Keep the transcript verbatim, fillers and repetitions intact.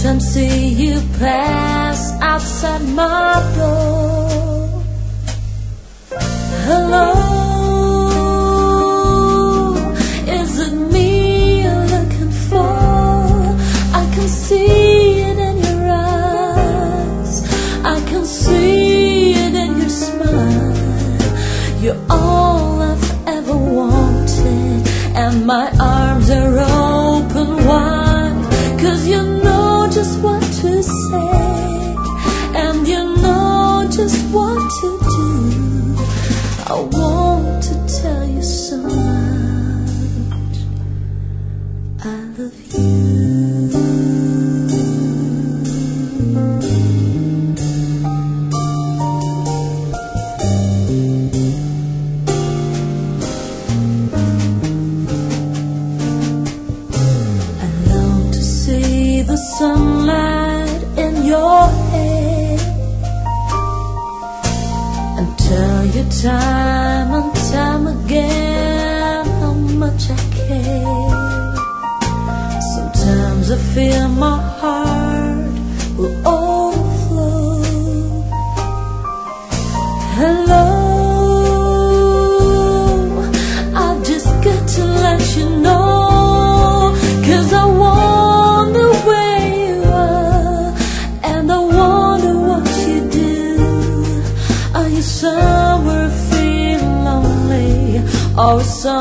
Sometimes see you pass outside my door. Hello, is it me you're looking for? I can see it in your eyes, I can see it in your smile. You're all I've ever wanted, and my arms are open wide, 'cause you know just what to say, and you know just what to do. I want to tell you so much, I love you. The sunlight in your hair, and tell you time and time again how much I care. Sometimes I feel my heart will overflow. Hello, I've just got to let you know, 'cause I want somewhere feeling lonely, or some